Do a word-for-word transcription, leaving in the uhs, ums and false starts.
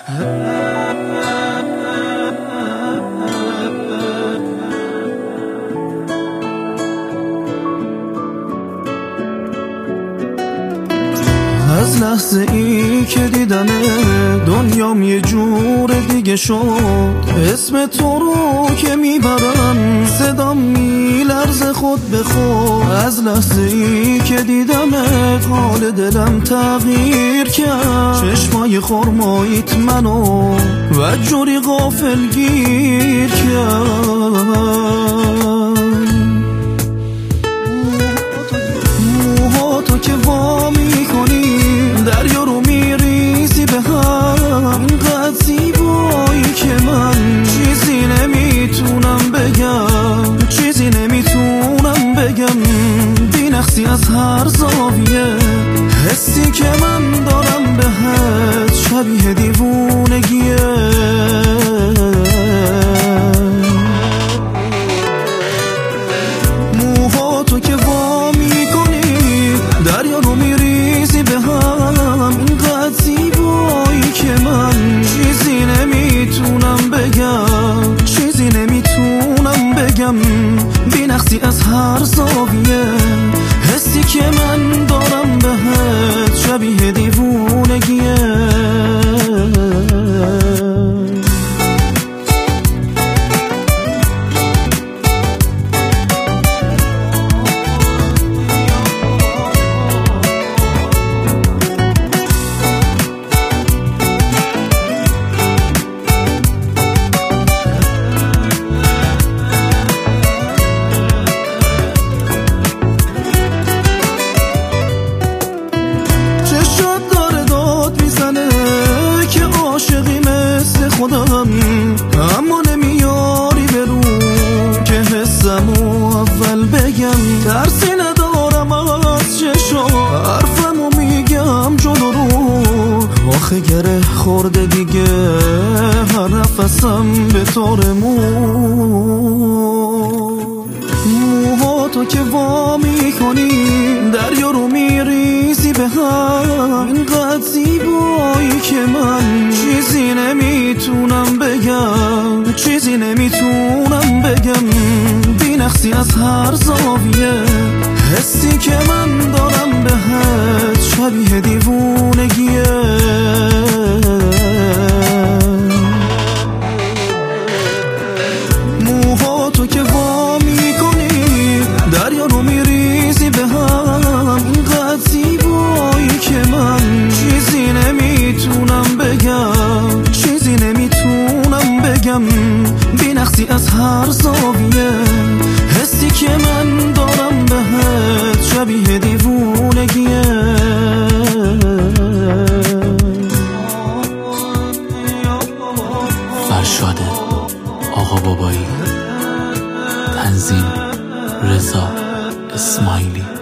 از لحظه ای که دیدم دنیام یه جور دیگه شد. اسم تو رو که میبرم صدام میلرزه خود به خود. از لحظه ای که دیدم حال دلم تغییر کرد. چشمای خرماییت منو و جوری غافل گیر کرد. موهاتو که وا میکنی دریا رو میریزی به هم. اینقدر زیبایی که من چیزی نمیتونم بگم، چیزی نمیتونم بگم. بی‌نقصی از هر زاویه حسی که من دارم بهت شبیه دیوونگیه. موهاتو که وا میکنی دریا رو میریزی به هم. اینقدر زیبایی که من چیزی نمیتونم بگم، چیزی نمیتونم بگم. بی‌نقصی از هر زاویه حسی که من دارم بهت شبیه دیوونگیه. خودم اما نمیاری برو که حسمو اول بگم. ترسی ندارم از چشم حرفمو میگم جلو رو. آخه گره خورده دیگه هر نفسم به طور مو. موهاتو که وا میکنی دریا رو میریزی به هم. اینقدر زیبایی که من چیزی نمیتونم بگم، چیزی نمیتونم بگم. بی‌نقصی از هر زاویه حسی که من دارم بهت شبیه دیوونگیه. موهاتو که وا میکنی دریا رو میریزی به هم. اینقدر زیبایی که من چیزی نمیتونم بگم، چیزی نمیتونم بگم. بی‌نقصی از هر زاویه حسی که من دارم بهت شبیه دیوونگیه. فرشاد آقا بابایی، تنظیم رضا اسماعیلی.